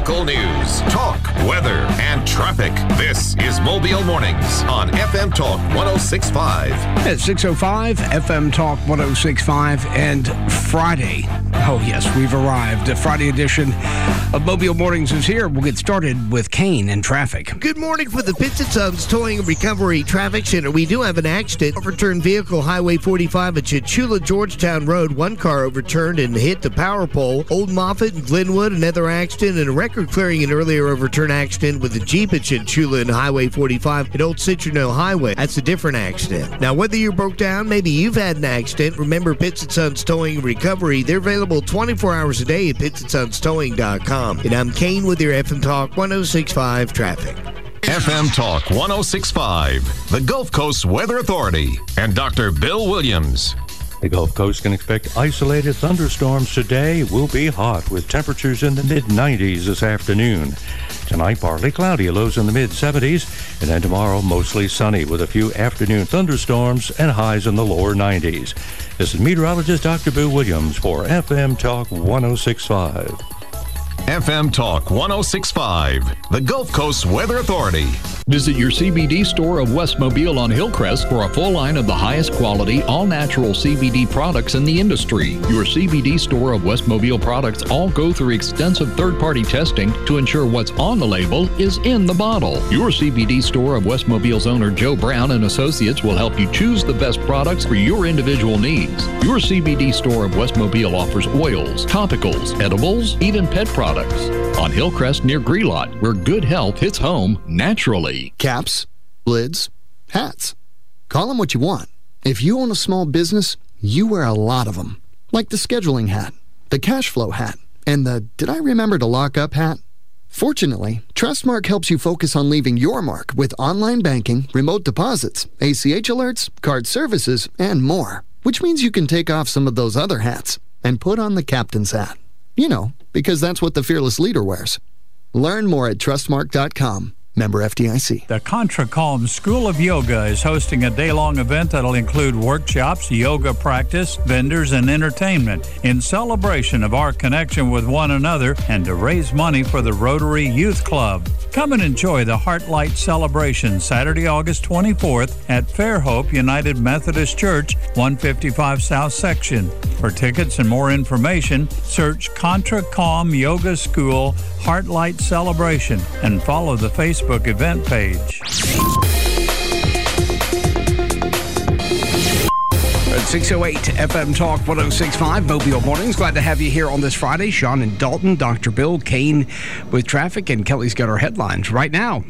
Local news, talk, weather, and traffic. This is Mobile Mornings on FM Talk 106.5. At 6:05, FM Talk 106.5, and Friday. Oh, yes, we've arrived. The Friday edition of Mobile Mornings is here. We'll get started with Kane and traffic. Good morning for the Pitts & Sons Towing and Recovery Traffic Center. We do have an accident. Overturned vehicle, Highway 45 at Chechula, Georgetown Road. One car overturned and hit the power pole. Old Moffett and Glenwood, another accident, and a record-clearing an earlier overturned accident with a Jeep at Chechula and Highway 45 at Old Citrino Highway. That's a different accident. Now, whether you broke down, maybe you've had an accident, remember Pitts & Sons Towing and Recovery. They're available 24 hours a day at PittsandSonsTowing.com. And I'm Kane with your FM Talk 106.5 traffic. FM Talk 106.5, the Gulf Coast Weather Authority, and Dr. Bill Williams. The Gulf Coast can expect isolated thunderstorms today. Will be hot with temperatures in the mid-90s this afternoon. Tonight, partly cloudy, lows in the mid-70s. And then tomorrow, mostly sunny with a few afternoon thunderstorms and highs in the lower 90s. This is meteorologist Dr. Bill Williams for FM Talk 106.5. FM Talk 106.5, the Gulf Coast Weather Authority. Visit your CBD store of West Mobile on Hillcrest for a full line of the highest quality, all-natural CBD products in the industry. Your CBD store of West Mobile products all go through extensive third-party testing to ensure what's on the label is in the bottle. Your CBD store of West Mobile's owner, Joe Brown and Associates, will help you choose the best products for your individual needs. Your CBD store of West Mobile offers oils, topicals, edibles, even pet products. On Hillcrest near Grelot, where good health hits home naturally. Caps, lids, hats. Call them what you want. If you own a small business, you wear a lot of them. Like the scheduling hat, the cash flow hat, and the did I remember to lock up hat? Fortunately, Trustmark helps you focus on leaving your mark with online banking, remote deposits, ACH alerts, card services, and more. Which means you can take off some of those other hats and put on the captain's hat. You know, because that's what the fearless leader wears. Learn more at trustmark.com. Member FDIC. The Contra Calm School of Yoga is hosting a day-long event that'll include workshops, yoga practice, vendors, and entertainment in celebration of our connection with one another and to raise money for the Rotary Youth Club. Come and enjoy the Heartlight celebration Saturday, August 24th at Fairhope United Methodist Church, 155 South Section. For tickets and more information, search Contra Calm Yoga School Heartlight Celebration and follow the Facebook event page. At 6:08, FM Talk 106.5, Mobile Mornings. Glad to have you here on this Friday. Sean and Dalton, Dr. Bill, Kane with traffic, and Kelly's got our headlines right now.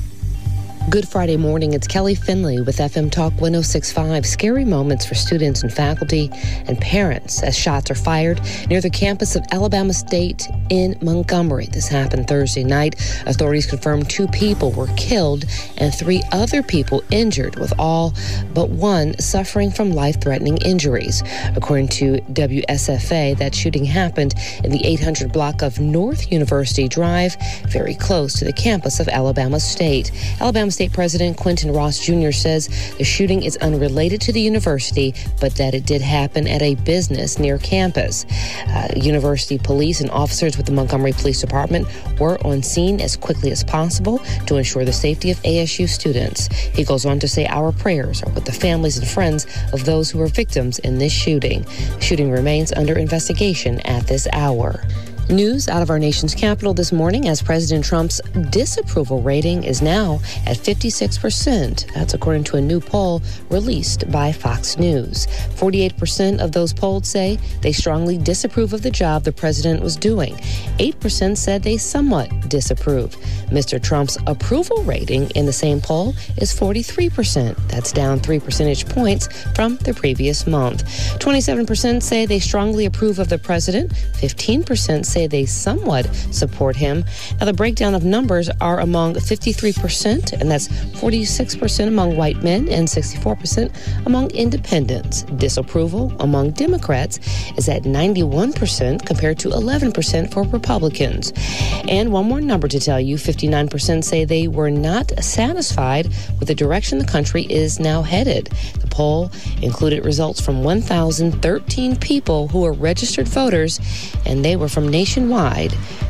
Good Friday morning. It's Kelly Finley with FM Talk 106.5. Scary moments for students and faculty and parents as shots are fired near the campus of Alabama State in Montgomery. This happened Thursday night. Authorities confirmed 2 people were killed and 3 other people injured, with all but one suffering from life-threatening injuries. According to WSFA, that shooting happened in the 800 block of North University Drive, very close to the campus of Alabama State. Alabama State President Quentin Ross Jr. says the shooting is unrelated to the university, but that it did happen at a business near campus. University police and officers with the Montgomery Police Department were on scene as quickly as possible to ensure the safety of ASU students. He goes on to say our prayers are with the families and friends of those who were victims in this shooting. The shooting remains under investigation at this hour. News out of our nation's capital this morning as President Trump's disapproval rating is now at 56%. That's according to a new poll released by Fox News. 48% of those polled say they strongly disapprove of the job the president was doing. 8% said they somewhat disapprove. Mr. Trump's approval rating in the same poll is 43%. That's down 3 percentage points from the previous month. 27% say they strongly approve of the president. 15% say they somewhat support him. Now, the breakdown of numbers are among 53%, and that's 46% among white men and 64% among independents. Disapproval among Democrats is at 91% compared to 11% for Republicans. And one more number to tell you, 59% say they were not satisfied with the direction the country is now headed. The poll included results from 1,013 people who were registered voters, and they were from nationwide.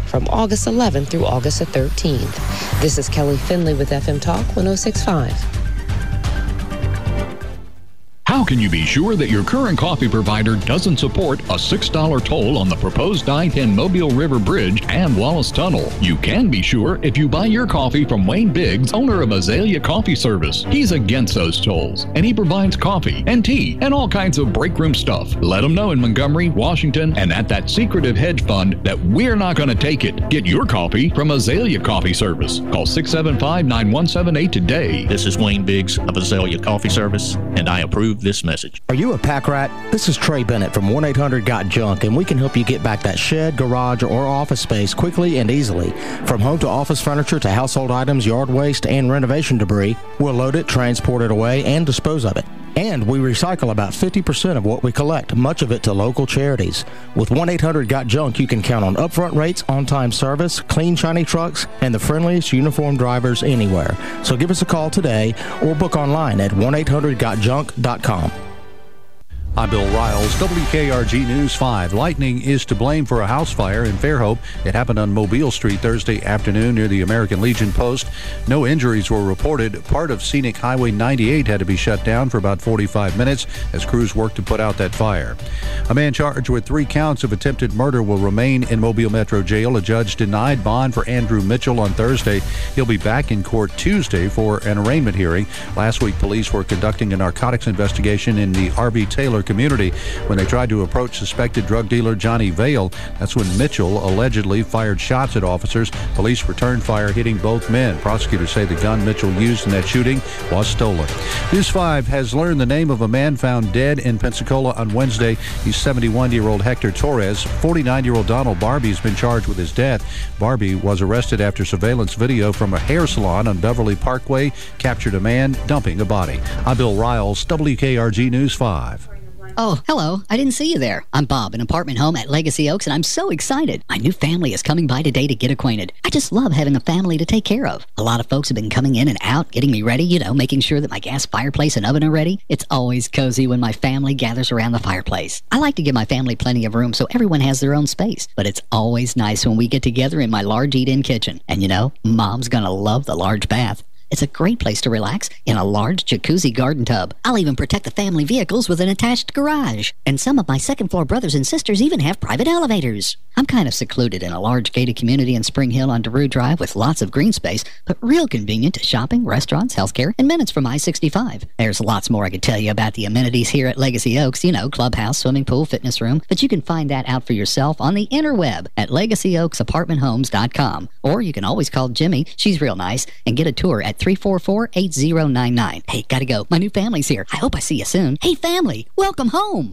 from August 11th through August the 13th. This is Kelly Finley with FM Talk 106.5. How can you be sure that your current coffee provider doesn't support a $6 toll on the proposed I-10 Mobile River Bridge and Wallace Tunnel? You can be sure if you buy your coffee from Wayne Biggs, owner of Azalea Coffee Service. He's against those tolls, and he provides coffee and tea and all kinds of break room stuff. Let him know in Montgomery, Washington, and at that secretive hedge fund that we're not going to take it. Get your coffee from Azalea Coffee Service. Call 675-9178 today. This is Wayne Biggs of Azalea Coffee Service, and I approve this message. Are you a pack rat? This is Trey Bennett from 1-800-GOT-JUNK, and we can help you get back that shed, garage, or office space quickly and easily. From home to office furniture to household items, yard waste, and renovation debris, we'll load it, transport it away, and dispose of it. And we recycle about 50% of what we collect, much of it to local charities. With 1-800-GOT-JUNK, you can count on upfront rates, on-time service, clean, shiny trucks, and the friendliest uniformed drivers anywhere. So give us a call today or book online at 1-800-GOT-JUNK.com. I'm Bill Riles, WKRG News 5. Lightning is to blame for a house fire in Fairhope. It happened on Mobile Street Thursday afternoon near the American Legion Post. No injuries were reported. Part of Scenic Highway 98 had to be shut down for about 45 minutes as crews worked to put out that fire. A man charged with 3 counts of attempted murder will remain in Mobile Metro Jail. A judge denied bond for Andrew Mitchell on Thursday. He'll be back in court Tuesday for an arraignment hearing. Last week, police were conducting a narcotics investigation in the R.B. Taylor community when they tried to approach suspected drug dealer Johnny Vale. That's when Mitchell allegedly fired shots at officers. Police returned fire, hitting both men. Prosecutors say the gun Mitchell used in that shooting was stolen. News 5 has learned the name of a man found dead in Pensacola on Wednesday. He's 71-year-old Hector Torres. 49-year-old Donald Barbie has been charged with his death. Barbie was arrested after surveillance video from a hair salon on Beverly Parkway captured a man dumping a body. I'm Bill Riles, WKRG News 5. Oh, hello. I didn't see you there. I'm Bob, an apartment home at Legacy Oaks, and I'm so excited. My new family is coming by today to get acquainted. I just love having a family to take care of. A lot of folks have been coming in and out, getting me ready, making sure that my gas fireplace and oven are ready. It's always cozy when my family gathers around the fireplace. I like to give my family plenty of room so everyone has their own space, but it's always nice when we get together in my large eat-in kitchen. And Mom's gonna love the large bath. It's a great place to relax in a large jacuzzi garden tub. I'll even protect the family vehicles with an attached garage. And some of my second-floor brothers and sisters even have private elevators. I'm kind of secluded in a large gated community in Spring Hill on DeRue Drive with lots of green space, but real convenient to shopping, restaurants, healthcare, and minutes from I-65. There's lots more I could tell you about the amenities here at Legacy Oaks, clubhouse, swimming pool, fitness room, but you can find that out for yourself on the interweb at LegacyOaksApartmentHomes.com. Or you can always call Jimmy, she's real nice, and get a tour at 344-8099. Hey, gotta go. My new family's here. I hope I see you soon. Hey, family, welcome home.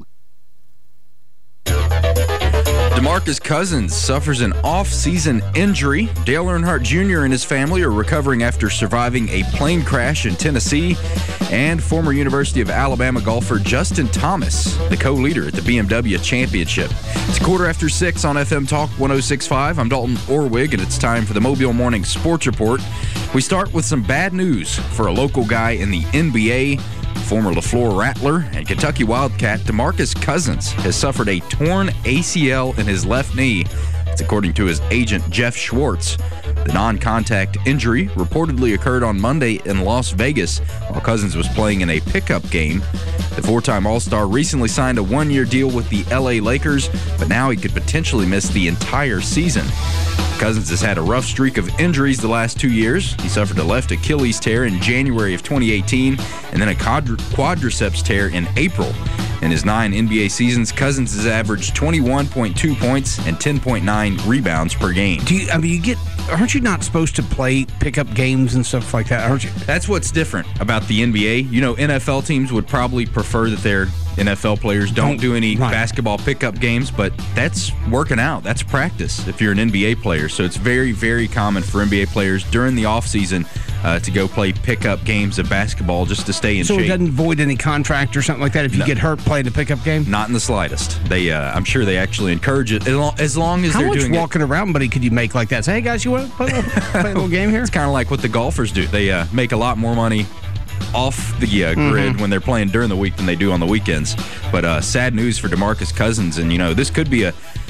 DeMarcus Cousins suffers an off-season injury. Dale Earnhardt Jr. and his family are recovering after surviving a plane crash in Tennessee. And former University of Alabama golfer Justin Thomas, the co-leader at the BMW Championship. It's 6:15 on FM Talk 106.5. I'm Dalton Orwig, and it's time for the Mobile Morning Sports Report. We start with some bad news for a local guy in the NBA. Former LaFleur Rattler and Kentucky Wildcat DeMarcus Cousins has suffered a torn ACL in his left knee. That's according to his agent, Jeff Schwartz. The non-contact injury reportedly occurred on Monday in Las Vegas while Cousins was playing in a pickup game. The four-time All-Star recently signed a one-year deal with the LA Lakers, but now he could potentially miss the entire season. Cousins has had a rough streak of injuries the last 2 years. He suffered a left Achilles tear in January of 2018 and then a quadriceps tear in April. In his 9 NBA seasons, Cousins has averaged 21.2 points and 10.9 rebounds per game. Aren't you not supposed to play pickup games and stuff like that, aren't you? That's what's different about the NBA. NFL teams would probably prefer that their NFL players don't do any basketball pickup games, but that's working out. That's practice if you're an NBA player. So it's very, very common for NBA players during the offseason to go play pickup games of basketball just to stay in shape. So it doesn't void any contract or something like that if you get hurt playing a pickup game? Not in the slightest. I'm sure they actually encourage it as long as they're doing it. How much walking around, buddy, could you make like that? Say, hey, guys, you want to play a little game here? It's kind of like what the golfers do. They make a lot more money off the grid when they're playing during the week than they do on the weekends. But sad news for DeMarcus Cousins. And, this could be a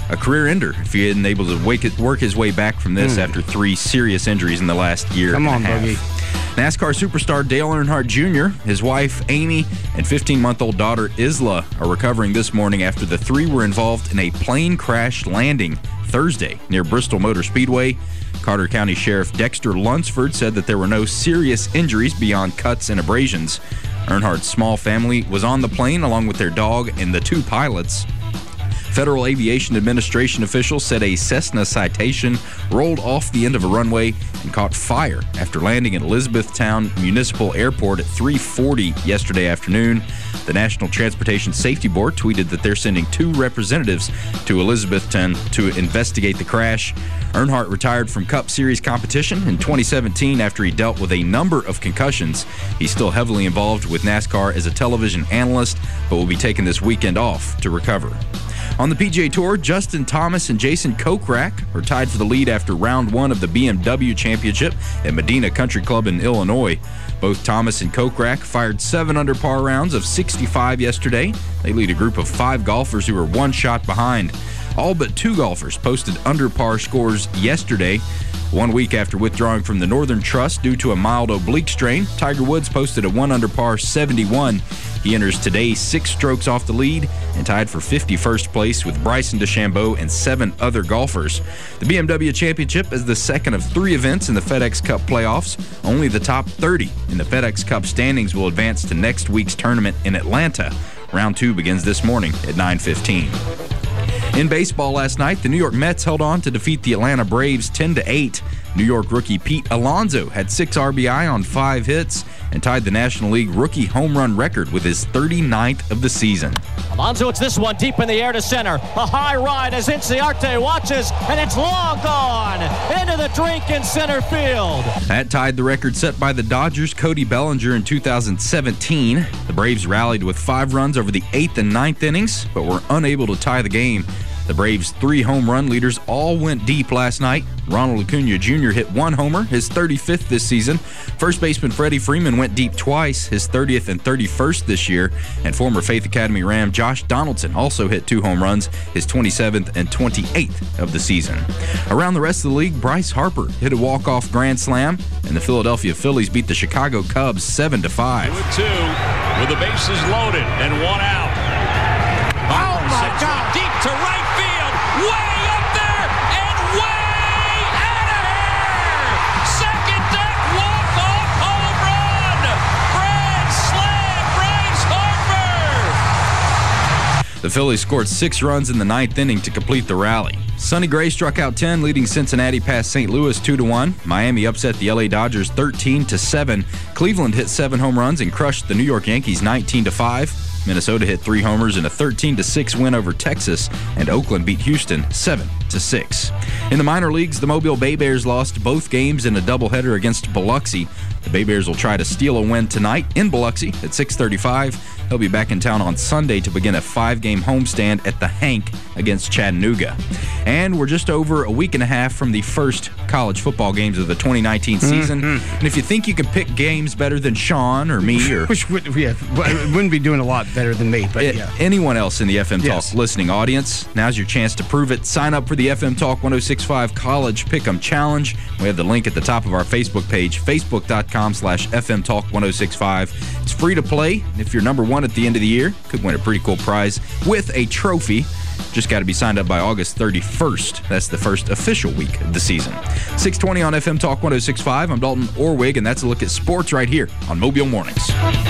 a career ender if he isn't able to work his way back from this after 3 serious injuries in the last year and a half. Boogie. NASCAR superstar Dale Earnhardt Jr., his wife Amy, and 15-month-old daughter Isla are recovering this morning after the 3 were involved in a plane crash landing Thursday near Bristol Motor Speedway. Carter County Sheriff Dexter Lunsford said that there were no serious injuries beyond cuts and abrasions. Earnhardt's small family was on the plane along with their dog and the 2 pilots. Federal Aviation Administration officials said a Cessna Citation rolled off the end of a runway and caught fire after landing at Elizabethtown Municipal Airport at 3:40 yesterday afternoon. The National Transportation Safety Board tweeted that they're sending 2 representatives to Elizabethtown to investigate the crash. Earnhardt retired from Cup Series competition in 2017 after he dealt with a number of concussions. He's still heavily involved with NASCAR as a television analyst, but will be taking this weekend off to recover. On the PGA Tour, Justin Thomas and Jason Kokrak are tied for the lead after round 1 of the BMW Championship at Medina Country Club in Illinois. Both Thomas and Kokrak fired 7 under par rounds of 65 yesterday. They lead a group of 5 golfers who are 1 shot behind. All but 2 golfers posted under par scores yesterday. 1 week after withdrawing from the Northern Trust due to a mild oblique strain, Tiger Woods posted a 1 under par 71. He enters today 6 strokes off the lead and tied for 51st place with Bryson DeChambeau and 7 other golfers. The BMW Championship is the second of 3 events in the FedEx Cup playoffs. Only the top 30 in the FedEx Cup standings will advance to next week's tournament in Atlanta. Round 2 begins this morning at 9:15. In baseball last night, the New York Mets held on to defeat the Atlanta Braves 10-8. New York rookie Pete Alonso had 6 RBI on 5 hits and tied the National League rookie home run record with his 39th of the season. Alonso, it's this one deep in the air to center. A high ride as Inciarte watches, and it's long gone into the drink in center field. That tied the record set by the Dodgers' Cody Bellinger in 2017. The Braves rallied with 5 runs over the 8th and 9th innings, but were unable to tie the game. The Braves' 3 home run leaders all went deep last night. Ronald Acuna Jr. hit 1 homer, his 35th this season. First baseman Freddie Freeman went deep twice, his 30th and 31st this year. And former Faith Academy Ram Josh Donaldson also hit 2 home runs, his 27th and 28th of the season. Around the rest of the league, Bryce Harper hit a walk-off grand slam, and the Philadelphia Phillies beat the Chicago Cubs 7-5. 2-2 with the bases loaded and 1 out. Oh my God! Deep to right field, way up there and way out of here! Second deck walk-off home run! Grand slam, Bryce Harper! The Phillies scored 6 runs in the 9th inning to complete the rally. Sonny Gray struck out 10, leading Cincinnati past St. Louis 2-1. Miami upset the LA Dodgers 13-7. Cleveland hit 7 home runs and crushed the New York Yankees 19-5. Minnesota hit 3 homers in a 13-6 win over Texas, and Oakland beat Houston 7-6. In the minor leagues, the Mobile Bay Bears lost both games in a doubleheader against Biloxi. The Bay Bears will try to steal a win tonight in Biloxi at 6:35. They'll be back in town on Sunday to begin a 5-game homestand at the Hank against Chattanooga. And we're just over a week and a half from the first college football games of the 2019 season. And if you think you can pick games better than Sean or me, or which wouldn't be doing a lot better than me, but anyone else in the FM Talk listening audience, now's your chance to prove it. Sign up for the FM Talk 106.5 College Pick'em Challenge. We have the link at the top of our Facebook page, facebook.com/FM Talk 106.5. It's free to play. If you're number 1 at the end of the year, could win a pretty cool prize with a trophy. Just got to be signed up by August 31st. That's the first official week of the season. 6:20 on FM Talk 106.5. I'm Dalton Orwig, and that's a look at sports right here on Mobile Mornings.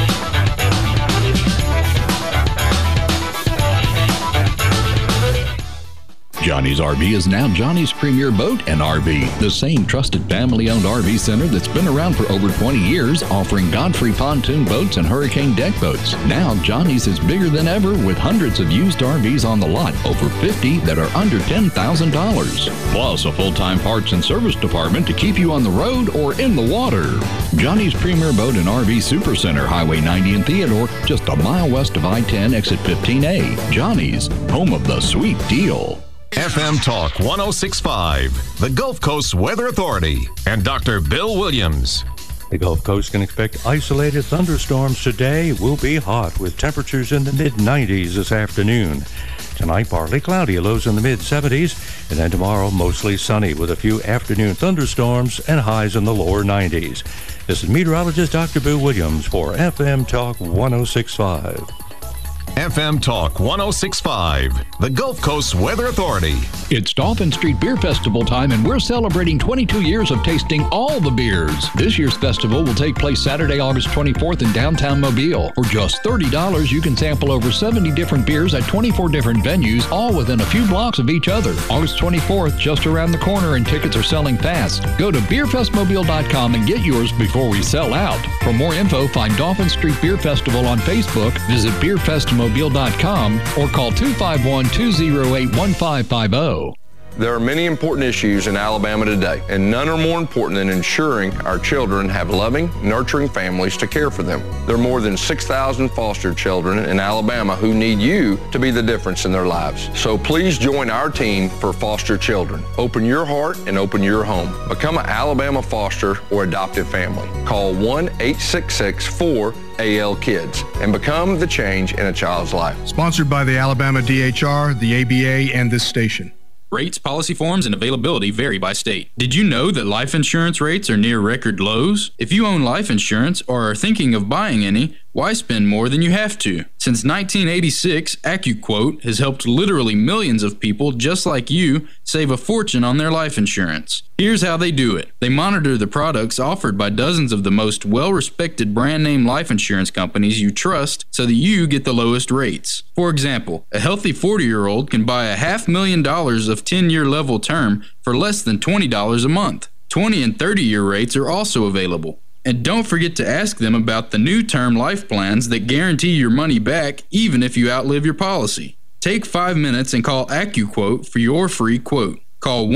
Johnny's RV is now Johnny's Premier Boat and RV, the same trusted family-owned RV center that's been around for over 20 years, offering Godfrey pontoon boats and Hurricane deck boats. Now Johnny's is bigger than ever with hundreds of used RVs on the lot, over 50 that are under $10,000. Plus a full-time parts and service department to keep you on the road or in the water. Johnny's Premier Boat and RV Supercenter, Highway 90 in Theodore, just a mile west of I-10, exit 15A. Johnny's, home of the sweet deal. FM Talk 106.5, the Gulf Coast Weather Authority, and Dr. Bill Williams. The Gulf Coast can expect isolated thunderstorms today. Will be hot with temperatures in the mid-90s this afternoon. Tonight, partly cloudy, lows in the mid-70s, and then tomorrow, mostly sunny with a few afternoon thunderstorms and highs in the lower 90s. This is meteorologist Dr. Boo Williams for FM Talk 106.5. FM Talk 106.5, the Gulf Coast Weather Authority. It's Dolphin Street Beer Festival time, and we're celebrating 22 years of tasting all the beers. This year's festival will take place Saturday, August 24th in downtown Mobile. For just $30, you can sample over 70 different beers at 24 different venues, all within a few blocks of each other. August 24th, just around the corner, and tickets are selling fast. Go to beerfestmobile.com and get yours before we sell out. For more info, find Dolphin Street Beer Festival on Facebook, visit beerfestmobile.com, or call 251-208-1550. There are many important issues in Alabama today, and none are more important than ensuring our children have loving, nurturing families to care for them. There are more than 6,000 foster children in Alabama who need you to be the difference in their lives. So please join our team for foster children. Open your heart and open your home. Become an Alabama foster or adoptive family. Call 1-866-4-AL-KIDS and become the change in a child's life. Sponsored by the Alabama DHR, the ABA, and this station. Rates, policy forms, and availability vary by state. Did you know that life insurance rates are near record lows? If you own life insurance or are thinking of buying any, why spend more than you have to? Since 1986, AccuQuote has helped literally millions of people just like you save a fortune on their life insurance. Here's how they do it. They monitor the products offered by dozens of the most well-respected brand-name life insurance companies you trust so that you get the lowest rates. For example, a healthy 40-year-old can buy $500,000 of 10-year level term for less than $20 a month. 20 and 30-year rates are also available. And don't forget to ask them about the new term life plans that guarantee your money back even if you outlive your policy. Take 5 minutes and call AccuQuote for your free quote. Call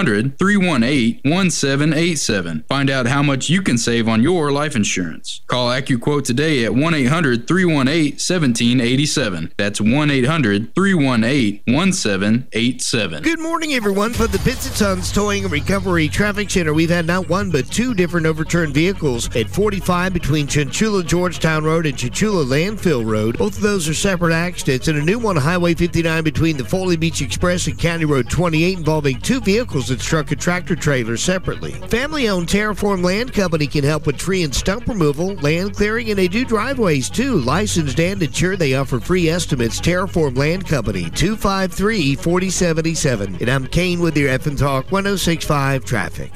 1-800-318-1787. Find out how much you can save on your life insurance. Call AccuQuote today at 1-800-318-1787. That's 1-800-318-1787. Good morning, everyone. From the Pitts & Sons Towing and Recovery Traffic Center, we've had not one but two different overturned vehicles at 45 between Chinchula Georgetown Road and Chinchula Landfill Road. Both of those are separate accidents, and a new one on Highway 59 between the Foley Beach Express and County Road 28 involving two vehicles that struck a tractor trailer separately. Family-owned Terraform Land Company can help with tree and stump removal, land clearing, and they do driveways too. Licensed and insured, they offer free estimates. Terraform Land Company, 253-4077. And I'm Kane with your FM Talk 106.5 Traffic.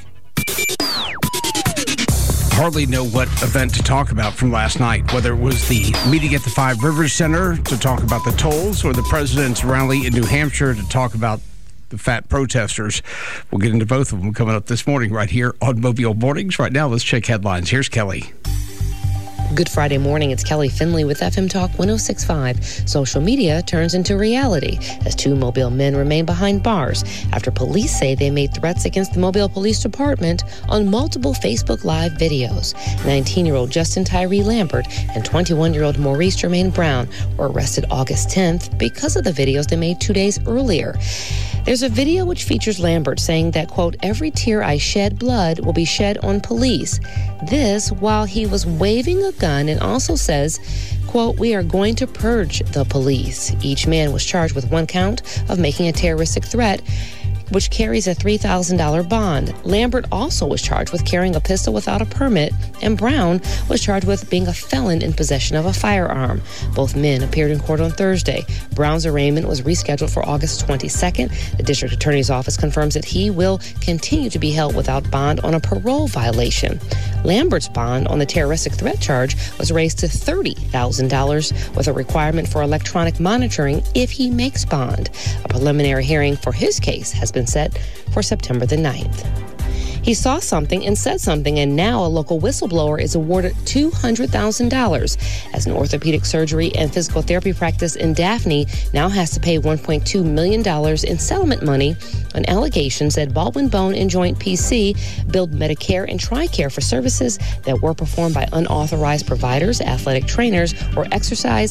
Hardly know what event to talk about from last night, whether it was the meeting at the Five Rivers Center to talk about the tolls or the president's rally in New Hampshire to talk about the fat protesters. We'll get into both of them coming up this morning right here on Mobile Mornings. Right now, let's check headlines. Here's Kelly. Good Friday morning. It's Kelly Finley with FM Talk 106.5. Social media turns into reality as two Mobile men remain behind bars after police say they made threats against the Mobile Police Department on multiple Facebook Live videos. 19-year-old Justin Tyree Lambert and 21-year-old Maurice Jermaine Brown were arrested August 10th because of the videos they made 2 days earlier. There's a video which features Lambert saying that, quote, "Every tear I shed blood will be shed on police." This while he was waving a gun, and also says, quote, "We are going to purge the police." Each man was charged with one count of making a terroristic threat, which carries a $3,000 bond. Lambert also was charged with carrying a pistol without a permit, and Brown was charged with being a felon in possession of a firearm. Both men appeared in court on Thursday. Brown's arraignment was rescheduled for August 22nd. The district attorney's office confirms that he will continue to be held without bond on a parole violation. Lambert's bond on the terroristic threat charge was raised to $30,000 with a requirement for electronic monitoring if he makes bond. A preliminary hearing for his case has been set for September the 9th. He saw something and said something, and now a local whistleblower is awarded $200,000 as an orthopedic surgery and physical therapy practice in Daphne now has to pay $1.2 million in settlement money on allegations that Baldwin Bone and Joint PC billed Medicare and TRICARE for services that were performed by unauthorized providers, athletic trainers, or exercise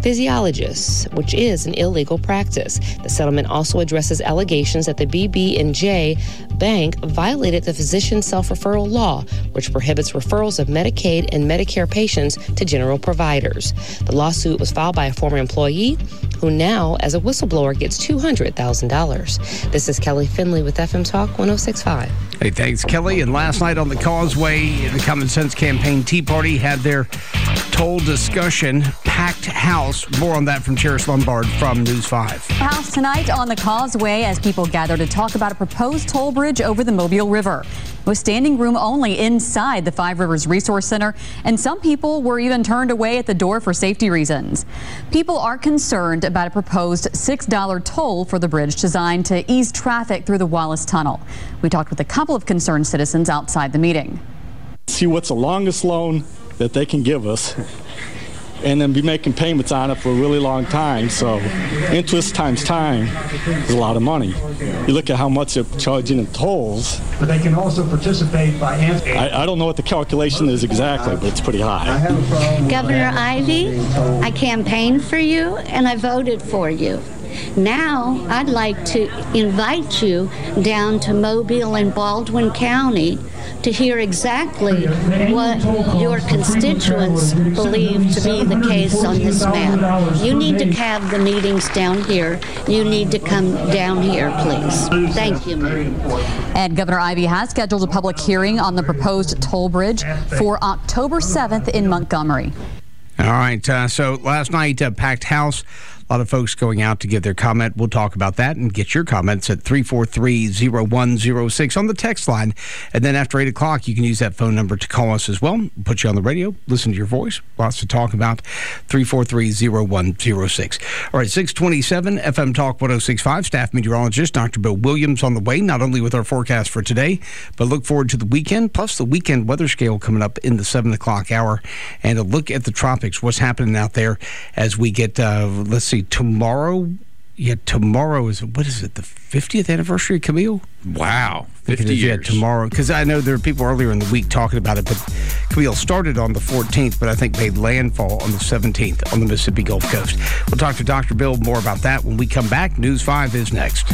physiologists, which is an illegal practice. The settlement also addresses allegations that the BB&J Bank violated the physician self-referral law, which prohibits referrals of Medicaid and Medicare patients to general providers. The lawsuit was filed by a former employee who now, as a whistleblower, gets $200,000. This is Kelly Finley with FM Talk 106.5. Hey, thanks, Kelly. And last night on the Causeway, the Common Sense Campaign Tea Party had their toll discussion, packed house. More on that from Cheris Lombard from News 5. House tonight on the Causeway as people gather to talk about a proposed toll bridge over the Mobile River. With standing room only inside the Five Rivers Resource Center, and some people were even turned away at the door for safety reasons. People are concerned about a proposed $6 toll for the bridge designed to ease traffic through the Wallace Tunnel. We talked with a couple of concerned citizens outside the meeting. See what's the longest loan that they can give us, and then be making payments on it for a really long time. So interest times time is a lot of money. You look at how much they're charging in tolls. But they can also participate by answering. I don't know what the calculation is exactly, but it's pretty high. Governor Ivey, I campaigned for you and I voted for you. Now I'd like to invite you down to Mobile and Baldwin County to hear exactly what your constituents believe to be the case on this matter. You need to have the meetings down here. You need to come down here, please. Thank you, ma'am. And Governor Ivey has scheduled a public hearing on the proposed toll bridge for October 7th in Montgomery. All right, so last night, packed house. A lot of folks going out to give their comment. We'll talk about that and get your comments at 343-0106 on the text line. And then after 8 o'clock, you can use that phone number to call us as well. We'll put you on the radio, listen to your voice. Lots to talk about. 343-0106. All right, 627 FM Talk 106.5. Staff meteorologist Dr. Bill Williams on the way, not only with our forecast for today, but look forward to the weekend, plus the weekend weather scale coming up in the 7 o'clock hour. And a look at the tropics, what's happening out there as we get, let's see, tomorrow. Yeah, tomorrow is, what is it, the 50th anniversary of Camille? Wow, 50 years. Yeah, tomorrow, because I know there are people earlier in the week talking about it, but Camille started on the 14th, but I think made landfall on the 17th on the Mississippi Gulf Coast. We'll talk to Dr. Bill more about that when we come back. News 5 is next.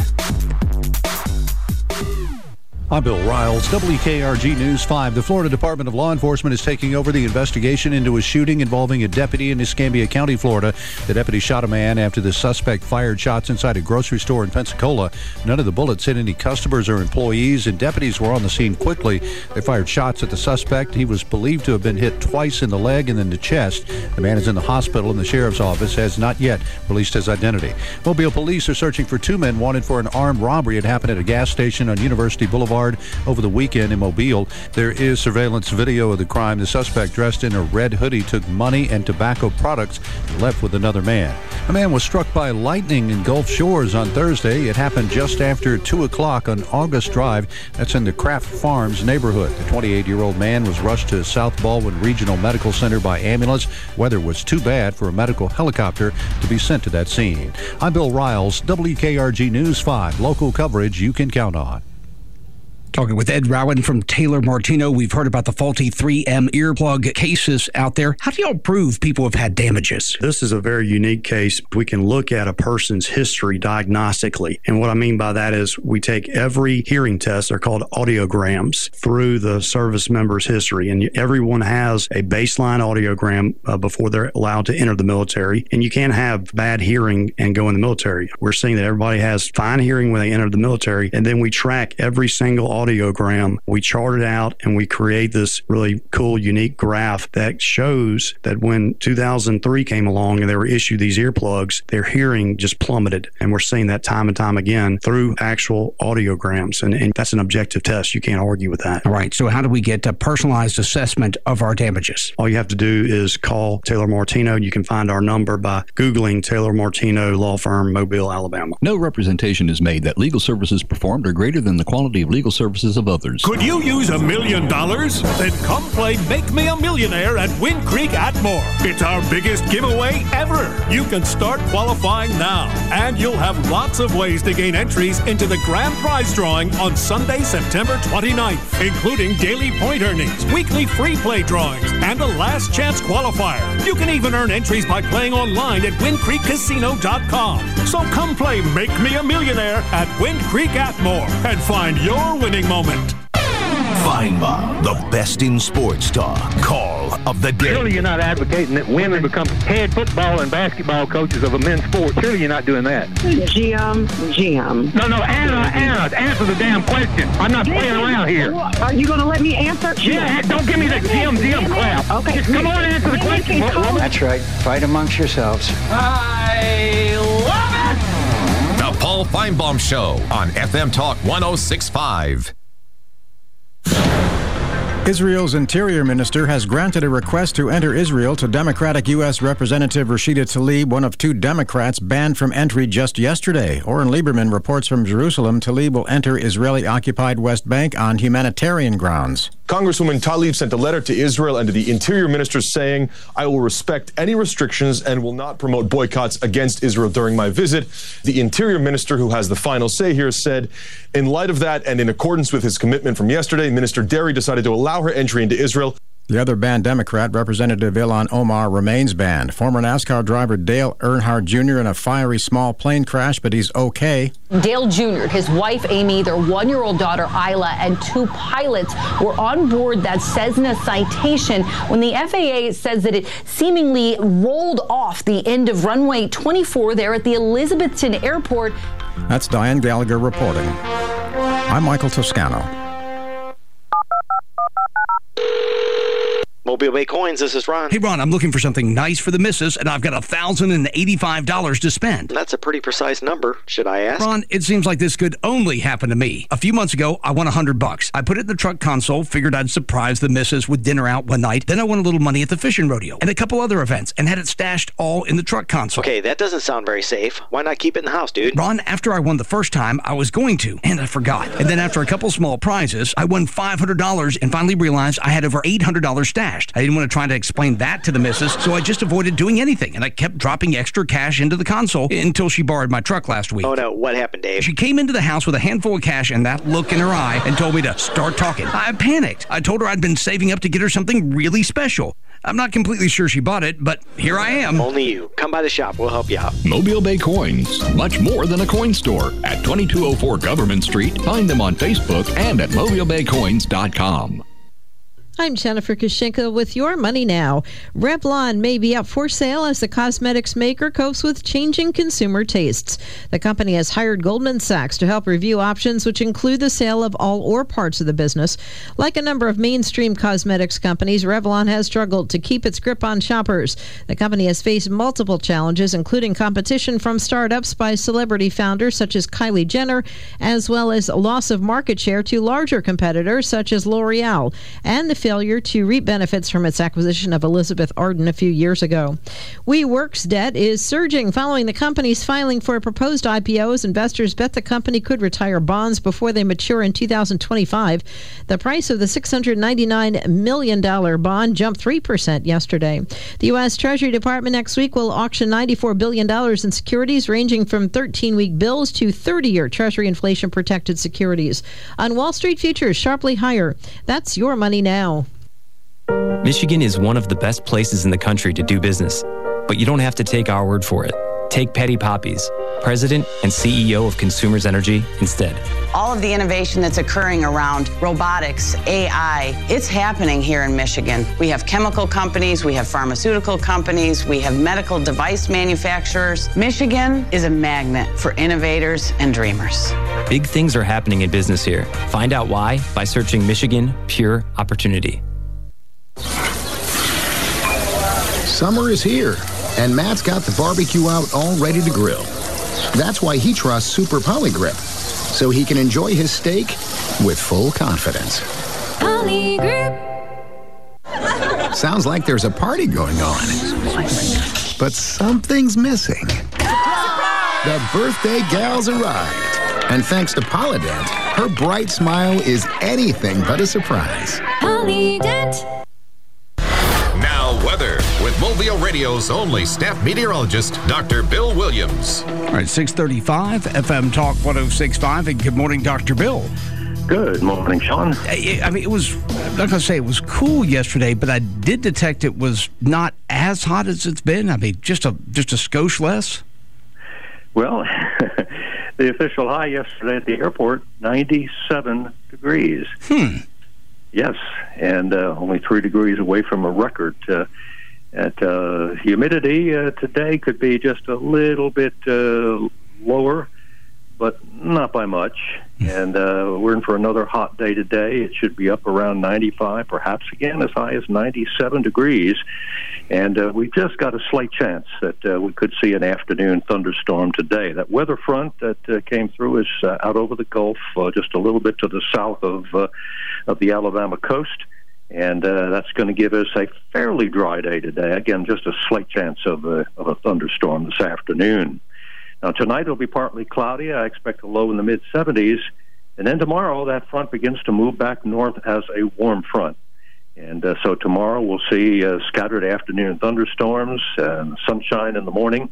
I'm Bill Riles, WKRG News 5. The Florida Department of Law Enforcement is taking over the investigation into a shooting involving a deputy in Escambia County, Florida. The deputy shot a man after the suspect fired shots inside a grocery store in Pensacola. None of the bullets hit any customers or employees, and deputies were on the scene quickly. They fired shots at the suspect. He was believed to have been hit twice in the leg and then the chest. The man is in the hospital, and the sheriff's office has not yet released his identity. Mobile police are searching for two men wanted for an armed robbery. It happened at a gas station on University Boulevard over the weekend in Mobile. There is surveillance video of the crime. The suspect, dressed in a red hoodie, took money and tobacco products and left with another man. A man was struck by lightning in Gulf Shores on Thursday. It happened just after 2 o'clock on August Drive. That's in the Kraft Farms neighborhood. The 28-year-old man was rushed to South Baldwin Regional Medical Center by ambulance. Weather was too bad for a medical helicopter to be sent to that scene. I'm Bill Riles, WKRG News 5, local coverage you can count on. Talking with Ed Rowan from Taylor Martino. We've heard about the faulty 3M earplug cases out there. How do y'all prove people have had damages? This is a very unique case. We can look at a person's history diagnostically. And what I mean by that is we take every hearing test, they're called audiograms, through the service member's history. And everyone has a baseline audiogram before they're allowed to enter the military. And you can't have bad hearing and go in the military. We're seeing that everybody has fine hearing when they enter the military. And then we track every single audiogram. We chart it out and we create this really cool, unique graph that shows that when 2003 came along and they were issued these earplugs, their hearing just plummeted. And we're seeing that time and time again through actual audiograms. And that's an objective test. You can't argue with that. All right. So how do we get a personalized assessment of our damages? All you have to do is call Taylor Martino. You can find our number by Googling Taylor Martino Law Firm, Mobile, Alabama. No representation is made that legal services performed are greater than the quality of legal services services of others. Could you use $1 million? Then come play Make Me a Millionaire at Wind Creek Atmore. It's our biggest giveaway ever. You can start qualifying now, and you'll have lots of ways to gain entries into the grand prize drawing on Sunday, September 29th, including daily point earnings, weekly free play drawings, and a last chance qualifier. You can even earn entries by playing online at WindCreekCasino.com. So come play Make Me a Millionaire at Wind Creek Atmore and find your winning moment. Feinbaum, the best in sports talk. Call of the day. Surely you're not advocating that women become head football and basketball coaches of a men's sport. Surely you're not doing that. GM. No, Anna, answer the damn question. I'm not playing around here. Are you going to let me answer? Yeah, don't give me the GM crap. Okay. Just come on and answer the question. That's right. Fight amongst yourselves. I love it! The Paul Feinbaum Show on FM Talk 106.5. Israel's Interior Minister has granted a request to enter Israel to Democratic U.S. Representative Rashida Tlaib, one of two Democrats banned from entry just yesterday. Oren Lieberman reports from Jerusalem Tlaib will enter Israeli-occupied West Bank on humanitarian grounds. Congresswoman Tlaib sent a letter to Israel and to the Interior Minister saying, I will respect any restrictions and will not promote boycotts against Israel during my visit. The Interior Minister, who has the final say here, said, in light of that and in accordance with his commitment from yesterday, Minister Derry decided to allow her entry into Israel. The other banned Democrat, Representative Ilhan Omar, remains banned. Former NASCAR driver Dale Earnhardt Jr. in a fiery small plane crash, but he's okay. Dale Jr., his wife Amy, their one-year-old daughter Isla, and two pilots were on board that Cessna Citation when the FAA says that it seemingly rolled off the end of runway 24 there at the Elizabethton Airport. That's Diane Gallagher reporting. I'm Michael Toscano. Mobile Bay Coins, this is Ron. Hey, Ron, I'm looking for something nice for the missus, and I've got $1,085 to spend. That's a pretty precise number. Should I ask? Ron, it seems like this could only happen to me. A few months ago, I won $100. I put it in the truck console, figured I'd surprise the missus with dinner out one night. Then I won a little money at the fishing rodeo and a couple other events and had it stashed all in the truck console. Okay, that doesn't sound very safe. Why not keep it in the house, dude? Ron, after I won the first time, I was going to, and I forgot. And then after a couple small prizes, I won $500 and finally realized I had over $800 stashed. I didn't want to try to explain that to the missus, so I just avoided doing anything, and I kept dropping extra cash into the console until she borrowed my truck last week. Oh no, what happened, Dave? She came into the house with a handful of cash and that look in her eye and told me to start talking. I panicked. I told her I'd been saving up to get her something really special. I'm not completely sure she bought it, but here I am. Only you. Come by the shop. We'll help you out. Mobile Bay Coins. Much more than a coin store. At 2204 Government Street. Find them on Facebook and at mobilebaycoins.com. I'm Jennifer Kushinka with Your Money Now. Revlon may be up for sale as the cosmetics maker copes with changing consumer tastes. The company has hired Goldman Sachs to help review options which include the sale of all or parts of the business. Like a number of mainstream cosmetics companies, Revlon has struggled to keep its grip on shoppers. The company has faced multiple challenges, including competition from startups by celebrity founders such as Kylie Jenner, as well as loss of market share to larger competitors such as L'Oreal, and the failure to reap benefits from its acquisition of Elizabeth Arden a few years ago. WeWork's debt is surging following the company's filing for a proposed IPO as investors bet the company could retire bonds before they mature in 2025. The price of the $699 million bond jumped 3% yesterday. The U.S. Treasury Department next week will auction $94 billion in securities ranging from 13-week bills to 30-year Treasury inflation-protected securities. On Wall Street, futures sharply higher. That's Your Money Now. Michigan is one of the best places in the country to do business, but you don't have to take our word for it. Take Petty Poppies, President and CEO of Consumers Energy, instead. All of the innovation that's occurring around robotics, AI, it's happening here in Michigan. We have chemical companies, we have pharmaceutical companies, we have medical device manufacturers. Michigan is a magnet for innovators and dreamers. Big things are happening in business here. Find out why by searching Michigan Pure Opportunity. Summer is here, and Matt's got the barbecue out all ready to grill. That's why he trusts Super Polygrip, so he can enjoy his steak with full confidence. Polygrip. Sounds like there's a party going on, but something's missing. The birthday gal's arrived, and thanks to Polydent, Her bright smile is anything but a surprise. Polydent. Now, weather with Mobile Radio's only staff meteorologist, Dr. Bill Williams. All right, 635, FM Talk 106.5, and good morning, Dr. Bill. Good morning, Sean. I mean, I'm not going to say it was cool yesterday, but I did detect it was not as hot as it's been. I mean, just a skosh less. Well, the official high yesterday at the airport, 97 degrees. Yes, and only 3 degrees away from a record. Humidity today could be just a little bit lower, but not by much. And we're in for another hot day today. It should be up around 95, perhaps again as high as 97 degrees. And we've just got a slight chance that we could see an afternoon thunderstorm today. That weather front that came through is out over the Gulf, just a little bit to the south of the Alabama coast. And that's going to give us a fairly dry day today. Again, just a slight chance of a thunderstorm this afternoon. Now, tonight it'll be partly cloudy. I expect a low in the mid-70s. And then tomorrow, that front begins to move back north as a warm front. And so tomorrow we'll see scattered afternoon thunderstorms and sunshine in the morning.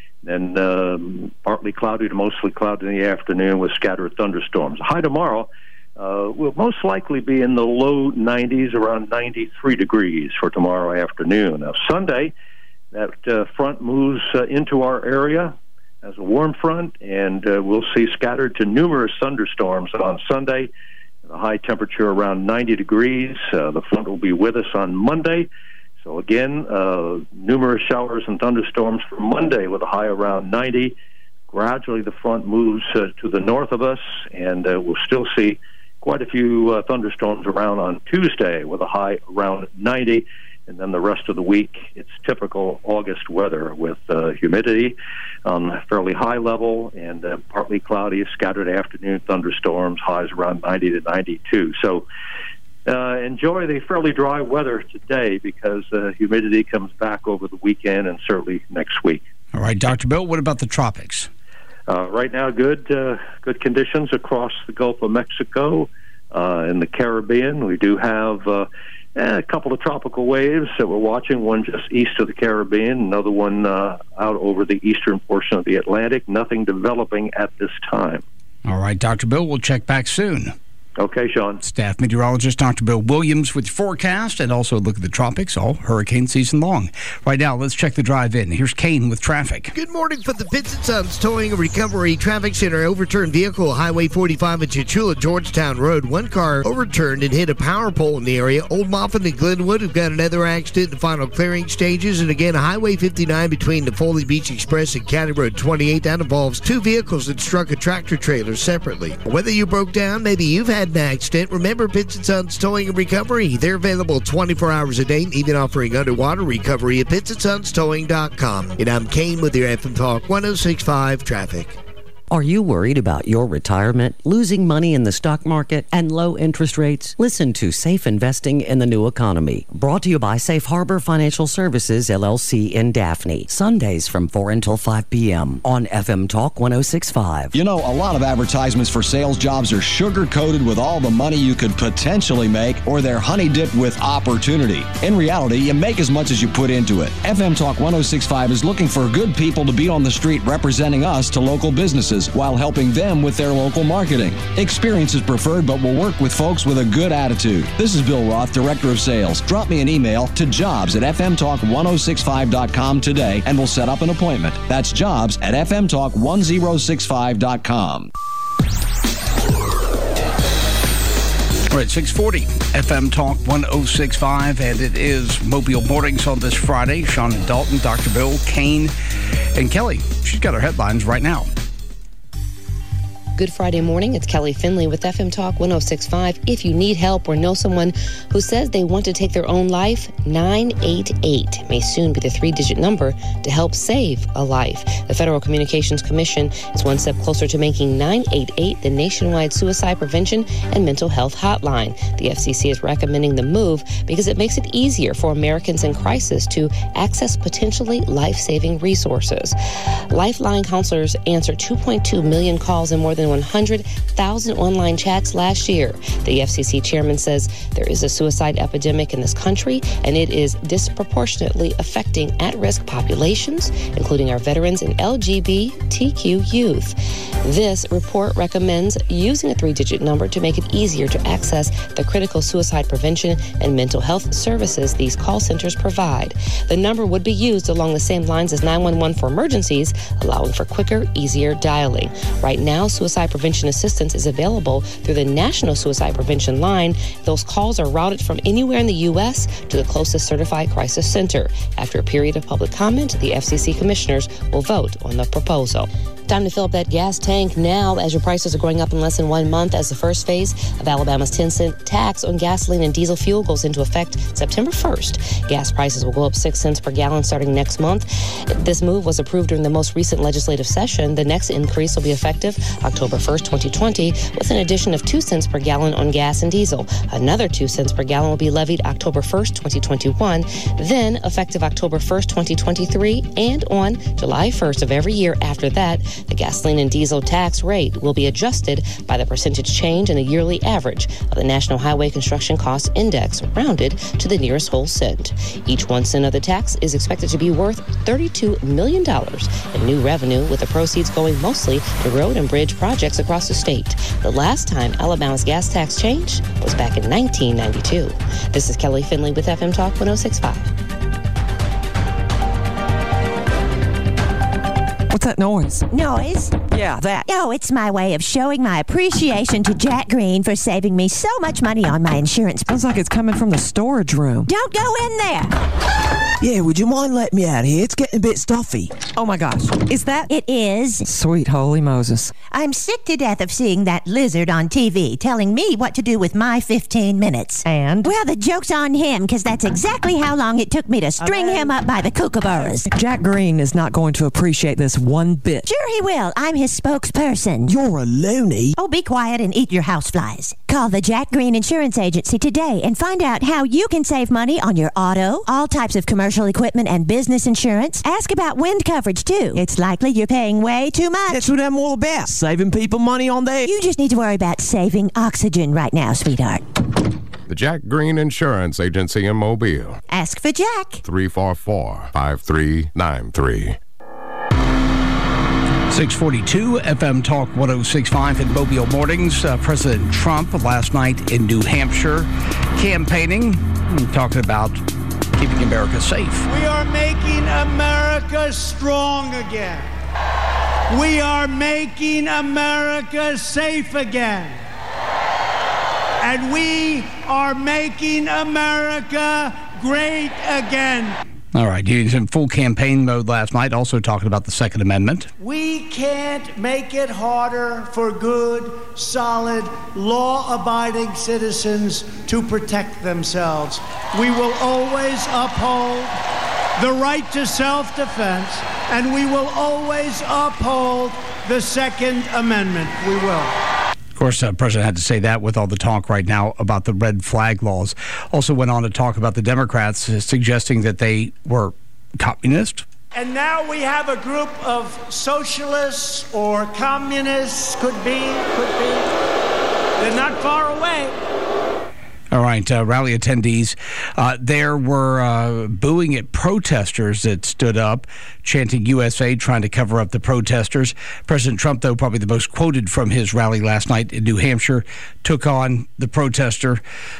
Then partly cloudy to mostly cloudy in the afternoon with scattered thunderstorms. High tomorrow will most likely be in the low 90s, around 93 degrees for tomorrow afternoon. Now, Sunday, that front moves into our area as a warm front, and we'll see scattered to numerous thunderstorms on Sunday. The high temperature around 90 degrees. The front will be with us on Monday. So again, numerous showers and thunderstorms for Monday with a high around 90. Gradually the front moves to the north of us, and we'll still see quite a few thunderstorms around on Tuesday with a high around 90. And then the rest of the week, it's typical August weather with humidity on a fairly high level and partly cloudy, scattered afternoon thunderstorms, highs around 90 to 92. So enjoy the fairly dry weather today because humidity comes back over the weekend and certainly next week. All right, Dr. Bill, what about the tropics? Right now, good conditions across the Gulf of Mexico, in the Caribbean. We do have a couple of tropical waves that we're watching, one just east of the Caribbean, another one out over the eastern portion of the Atlantic. Nothing developing at this time. All right, Dr. Bill, we'll check back soon. Okay, Sean. Staff meteorologist Dr. Bill Williams with your forecast and also a look at the tropics all hurricane season long. Right now, let's check the drive-in. Here's Kane with traffic. Good morning from the Pitts & Sons Towing and Recovery Traffic Center. Overturned vehicle, Highway 45 at Chachula, Georgetown Road. One car overturned and hit a power pole in the area. Old Moffett and Glenwood have got another accident in the final clearing stages. And again, Highway 59 between the Foley Beach Express and County Road 28. That involves two vehicles that struck a tractor trailer separately. Whether you broke down, maybe you've had an accident, remember Pitts & Sons Towing and Recovery. They're available 24 hours a day, even offering underwater recovery at PittsandSonsTowing.com. And I'm Kane with your FM Talk 106.5 Traffic. Are you worried about your retirement, losing money in the stock market, and low interest rates? Listen to Safe Investing in the New Economy, brought to you by Safe Harbor Financial Services, LLC in Daphne. Sundays from 4 until 5 p.m. on FM Talk 106.5. You know, a lot of advertisements for sales jobs are sugar-coated with all the money you could potentially make, or they're honey-dipped with opportunity. In reality, you make as much as you put into it. FM Talk 106.5 is looking for good people to be on the street representing us to local businesses, while helping them with their local marketing. Experience is preferred, but we'll work with folks with a good attitude. This is Bill Roth, Director of Sales. Drop me an email to jobs@fmtalk1065.com today, and we'll set up an appointment. That's jobs@fmtalk1065.com. All right, 640 FM Talk 106.5, and it is Mobile Mornings on this Friday. Sean and Dalton, Dr. Bill, Kane, and Kelly. She's got her headlines right now. Good Friday morning. It's Kelly Finley with FM Talk 106.5. If you need help or know someone who says they want to take their own life, 988 may soon be the 3-digit number to help save a life. The Federal Communications Commission is one step closer to making 988 the nationwide suicide prevention and mental health hotline. The FCC is recommending the move because it makes it easier for Americans in crisis to access potentially life-saving resources. Lifeline counselors answer 2.2 million calls in more than than 100,000 online chats last year. The FCC chairman says there is a suicide epidemic in this country, and it is disproportionately affecting at-risk populations, including our veterans and LGBTQ youth. This report recommends using a 3-digit number to make it easier to access the critical suicide prevention and mental health services these call centers provide. The number would be used along the same lines as 911 for emergencies, allowing for quicker, easier dialing. Right now, suicide prevention assistance is available through the National Suicide Prevention Line. Those calls are routed from anywhere in the U.S. to the closest certified crisis center. After a period of public comment, the FCC commissioners will vote on the proposal. Time to fill up that gas tank now as your prices are going up in less than 1 month as the first phase of Alabama's 10-cent tax on gasoline and diesel fuel goes into effect September 1st. Gas prices will go up 6 cents per gallon starting next month. This move was approved during the most recent legislative session. The next increase will be effective October 1st, 2020, with an addition of 2 cents per gallon on gas and diesel. Another 2 cents per gallon will be levied October 1st, 2021, then effective October 1st, 2023, and on July 1st of every year after that. The gasoline and diesel tax rate will be adjusted by the percentage change in the yearly average of the National Highway Construction Cost Index, rounded to the nearest whole cent. Each 1 cent of the tax is expected to be worth $32 million in new revenue, with the proceeds going mostly to road and bridge projects across the state. The last time Alabama's gas tax changed was back in 1992. This is Kelly Finley with FM Talk 106.5. What's that noise? Noise? Yeah, that. Oh, it's my way of showing my appreciation to Jack Green for saving me so much money on my insurance. Sounds like it's coming from the storage room. Don't go in there! Yeah, would you mind letting me out here? It's getting a bit stuffy. Oh my gosh. Is that? It is. Sweet holy Moses. I'm sick to death of seeing that lizard on TV telling me what to do with my 15 minutes. And? Well, the joke's on him, because that's exactly how long it took me to string him up by the kookaburras. Jack Green is not going to appreciate this one bit. Sure he will. I'm his spokesperson. You're a loony. Oh, be quiet and eat your houseflies. Call the Jack Green Insurance Agency today and find out how you can save money on your auto, all types of commercial equipment and business insurance. Ask about wind coverage, too. It's likely you're paying way too much. That's what I'm all about, saving people money on that. You just need to worry about saving oxygen right now, sweetheart. The Jack Green Insurance Agency in Mobile. Ask for Jack. 344-5393. 642 FM Talk 106.5 in Mobile Mornings. President Trump last night in New Hampshire campaigning, talking about keeping America safe. We are making America strong again. We are making America safe again. And we are making America great again. All right, he was in full campaign mode last night, also talking about the Second Amendment. We can't make it harder for good, solid, law-abiding citizens to protect themselves. We will always uphold the right to self-defense, and we will always uphold the Second Amendment. We will. Of course, the president had to say that with all the talk right now about the red flag laws. Also went on to talk about the Democrats suggesting that they were communist. And now we have a group of socialists or communists, could be. They're not far away. All right, rally attendees. There were booing at protesters that stood up, chanting USA, trying to cover up the protesters. President Trump, though, probably the most quoted from his rally last night in New Hampshire, took on the protester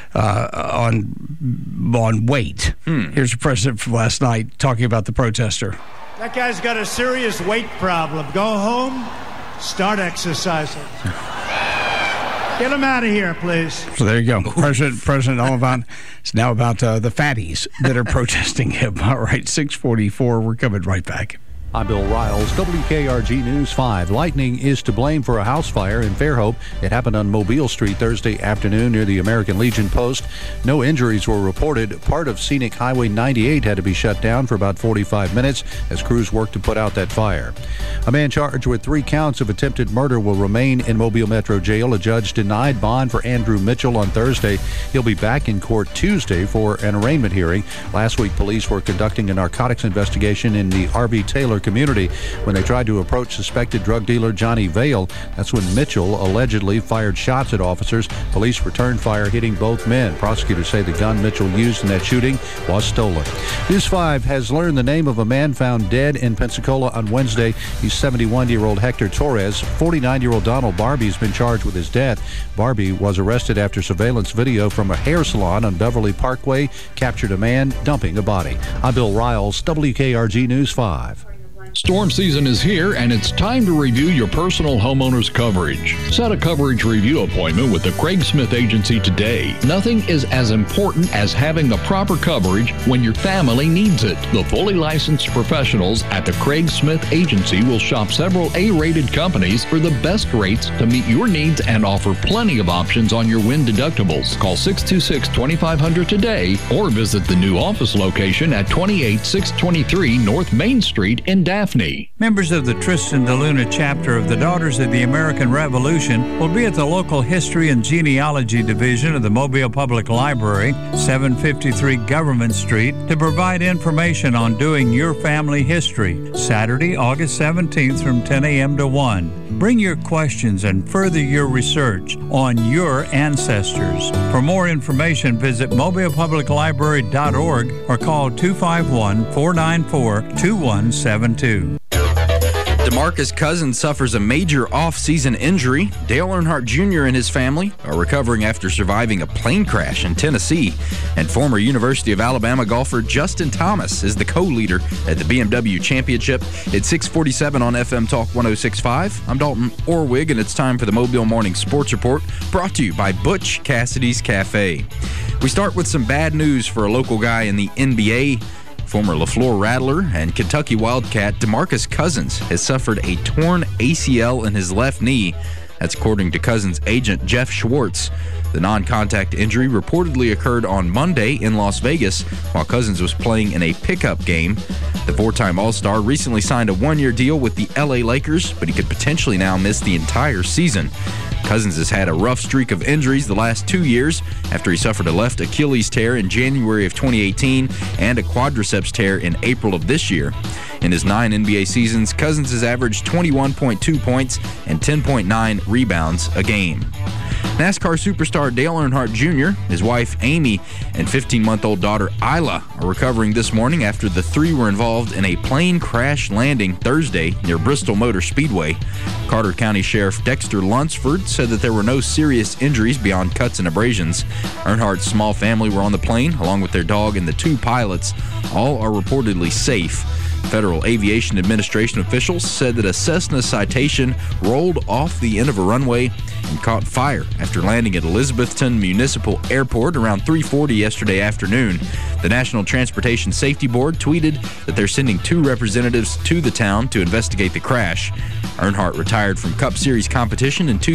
on weight. Here's the president from last night talking about the protester. That guy's got a serious weight problem. Go home, start exercising. Get him out of here, please. So there you go. President all about, it's now about the fatties that are protesting him. All right, 6:44. We're coming right back. I'm Bill Riles, WKRG News 5. Lightning is to blame for a house fire in Fairhope. It happened on Mobile Street Thursday afternoon near the American Legion Post. No injuries were reported. Part of Scenic Highway 98 had to be shut down for about 45 minutes as crews worked to put out that fire. A man charged with 3 counts of attempted murder will remain in Mobile Metro Jail. A judge denied bond for Andrew Mitchell on Thursday. He'll be back in court Tuesday for an arraignment hearing. Last week, police were conducting a narcotics investigation in the R.B. Taylor community when they tried to approach suspected drug dealer Johnny Vale. That's when Mitchell allegedly fired shots at officers. Police returned fire, hitting both men. Prosecutors say the gun Mitchell used in that shooting was stolen. News 5 has learned the name of a man found dead in Pensacola on Wednesday. He's 71-year-old Hector Torres. 49-year-old Donald Barbie has been charged with his death. Barbie was arrested after surveillance video from a hair salon on Beverly Parkway captured a man dumping a body. I'm Bill Riles, WKRG News 5. Storm season is here, and it's time to review your personal homeowner's coverage. Set a coverage review appointment with the Craig Smith Agency today. Nothing is as important as having the proper coverage when your family needs it. The fully licensed professionals at the Craig Smith Agency will shop several A-rated companies for the best rates to meet your needs and offer plenty of options on your wind deductibles. Call 626-2500 today or visit the new office location at 28623 North Main Street in Daphne. Members of the Tristan DeLuna chapter of the Daughters of the American Revolution will be at the local History and Genealogy Division of the Mobile Public Library, 753 Government Street, to provide information on doing your family history, Saturday, August 17th from 10 a.m. to 1. Bring your questions and further your research on your ancestors. For more information, visit mobilepubliclibrary.org or call 251-494-2172. DeMarcus Cousins suffers a major off-season injury. Dale Earnhardt Jr. and his family are recovering after surviving a plane crash in Tennessee. And former University of Alabama golfer Justin Thomas is the co-leader at the BMW Championship. It's 6:47 on FM Talk 106.5. I'm Dalton Orwig, and it's time for the Mobile Morning Sports Report, brought to you by Butch Cassidy's Cafe. We start with some bad news for a local guy in the NBA. Former LaFleur Rattler and Kentucky Wildcat DeMarcus Cousins has suffered a torn ACL in his left knee. That's according to Cousins' agent Jeff Schwartz. The non-contact injury reportedly occurred on Monday in Las Vegas while Cousins was playing in a pickup game. The four-time All-Star recently signed a one-year deal with the LA Lakers, but he could potentially now miss the entire season. Cousins has had a rough streak of injuries the last 2 years after he suffered a left Achilles tear in January of 2018 and a quadriceps tear in April of this year. In his 9 NBA seasons, Cousins has averaged 21.2 points and 10.9 rebounds a game. NASCAR superstar Dale Earnhardt Jr., his wife Amy, and 15-month-old daughter Isla are recovering this morning after the three were involved in a plane crash landing Thursday near Bristol Motor Speedway. Carter County Sheriff Dexter Lunsford said that there were no serious injuries beyond cuts and abrasions. Earnhardt's small family were on the plane, along with their dog and the 2 pilots. All are reportedly safe. Federal Aviation Administration officials said that a Cessna Citation rolled off the end of a runway and caught fire after landing at Elizabethton Municipal Airport around 3:40 yesterday afternoon. The National Transportation Safety Board tweeted that they're sending 2 representatives to the town to investigate the crash. Earnhardt retired from Cup Series competition in